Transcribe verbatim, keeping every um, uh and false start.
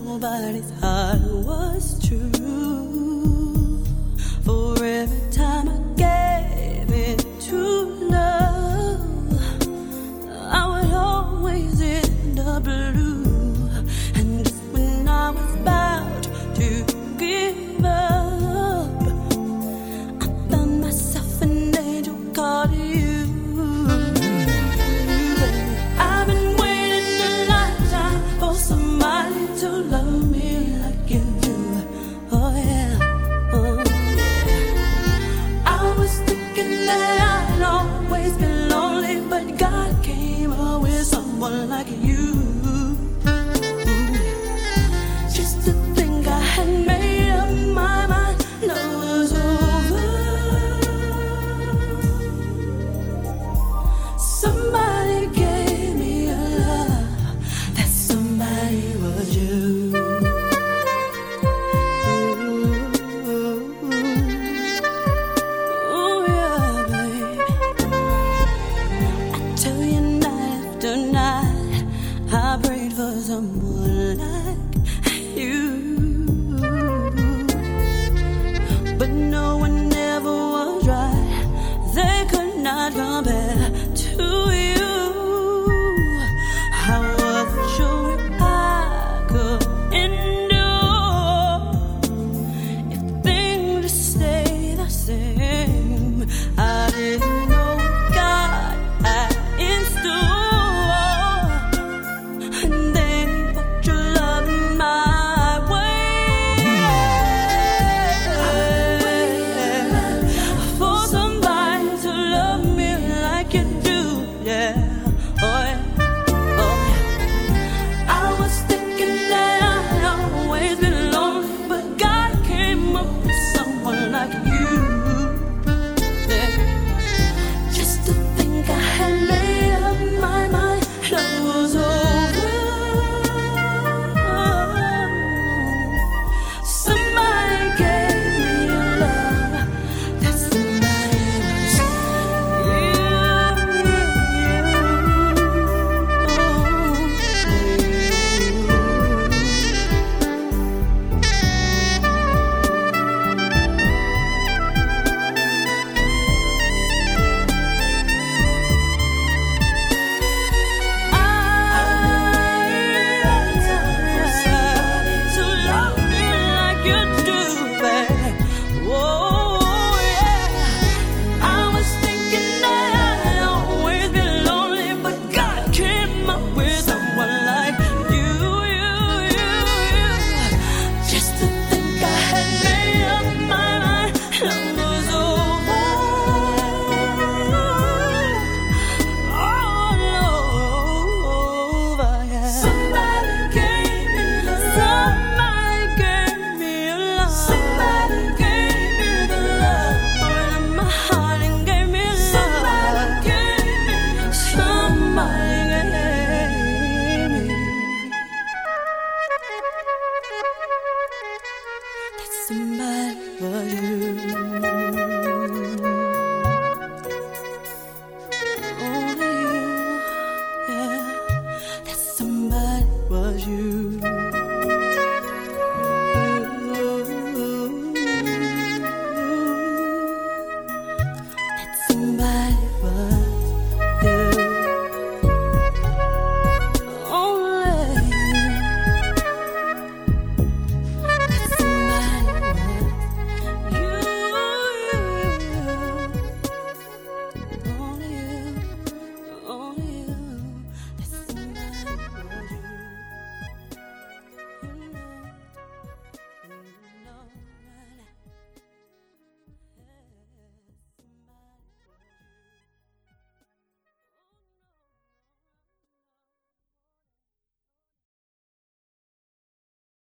nobody's heart was true. For every time I gave it to love, I would always end up blue. And just when I was about to give up, I found myself an angel called you. I've been waiting a lifetime for somebody to love me like you do. Oh yeah, oh yeah. I was thinking that I'd always be lonely, but God came up with someone like you. Just to think I had made up my mind, love was over. Somebody gave me a love, that somebody was you. Oh yeah, baby. I tell you night after night, I prayed for someone like you. But no one ever was right. They could not compare to you. I wasn't sure if I could endure if things would stay the same. I didn't know God had in store, and then He put your love in my way. For somebody to love me like you do, yeah. Oh yeah, oh yeah. I was thinking that I'd always been lonely, but God came up with someone like you. Yeah. Just to think I had made up my mind, love was over. Somebody gave me a love, that somebody was you. To love me like you do, babe. Oh yeah. I was thinking that I'd always be lonely, but God came up with someone like you, you, you, you. Just to think I had made up my mind, love was over. All over, yeah. Somebody gave me love. Somebody gave me a love. Somebody gave me the love. Opened up my heart and gave me love. Somebody gave me. Somebody gave me. That somebody was you. Only you, yeah. That somebody was you.